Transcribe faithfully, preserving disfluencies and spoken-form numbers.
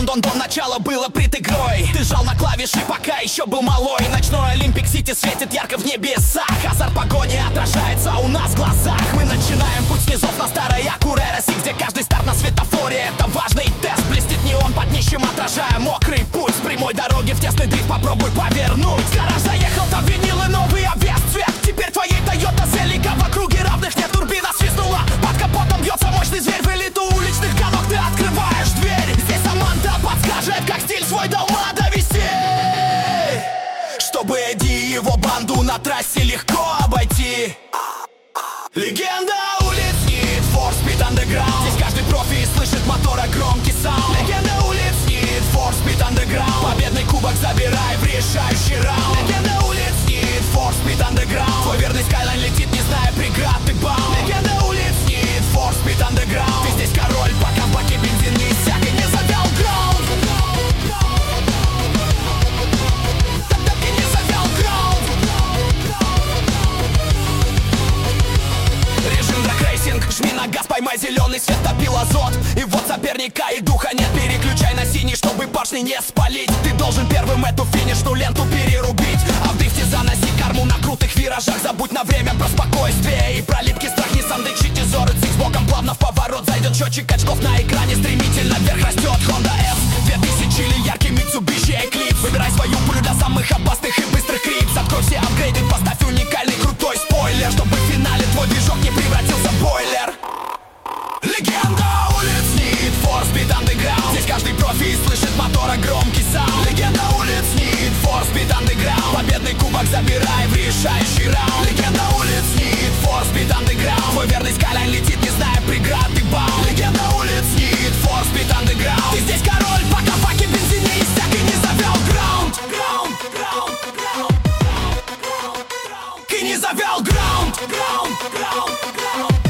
Дон-дон-дон, начало было прит игрой. Ты жал на клавиши, пока еще был малой. Ночной Олимпик Сити светит ярко в небесах. Азарт погони отражается у нас в глазах. Мы начинаем путь снизов на старой Акурероси, где каждый старт на светофоре — это важный тест. Блестит неон под днищем, отражая мокрый путь. С прямой дороги в тесный дрифт попробуй повернуть. В гараж заехал, там винил и новый обвес цвет. Теперь твоей Toyota Celica в округе равных нет. Турбина свистнула, под капотом бьется мощный зверь. В элиту уличных гонок ты открываешь дверь. Здесь Саманта подскажет, как стиль свой дома довести, чтобы Эдди и его банду на трассе легко обойти. Легенда улиц Need for Speed Underground. Здесь каждый профи слышит мотора громкий саунд. Легенда улиц Need for Speed Underground. Победный кубок забирай в решающий раунд. Легенда улиц Need for Speed Underground. Твой верный Skyline летит, не зная преград и баун. Легенда улиц Need for Speed Underground. Ты здесь король, пока в баке бензин не иссяк и не завял граунд. Жми на газ, поймай зеленый свет, топил азот. И вот соперника и духа нет. Переключай на синий, чтобы поршни не спалить. Ты должен первым эту финишную ленту перерубить. А в дрифте заноси корму на крутых виражах. Забудь на время про спокойствие и пролитки. Страх не сам дычите зоры. Цик боком плавно в поворот. Зайдет счетчик очков на экране. Стремительно вверх растет Honda F две тысячи или яркий Mitsubishi Eclipse. Выбирай свою пулю для самых опасных и быстрых крипс. Открой все апгрейды, поставь уникальный крутой спойлер, чтобы в финале твой движок не превратился в бойлер. Легенда улиц Need for Speed Underground. Здесь каждый профи слышит мотора громкий саунд. Легенда улиц Need for Speed Underground. Победный кубок забирай в решающий раунд. Легенда улиц Need for Speed Underground. Твой верный Skyline летит, не зная преград и баун. Легенда улиц Need for Speed Underground. Ты здесь король, пока в баке бензин не иссяк и не завял граунд. Граунд, граунд, граунд, граунд, граунд. И не завял граунд. Граунд, граунд, граунд.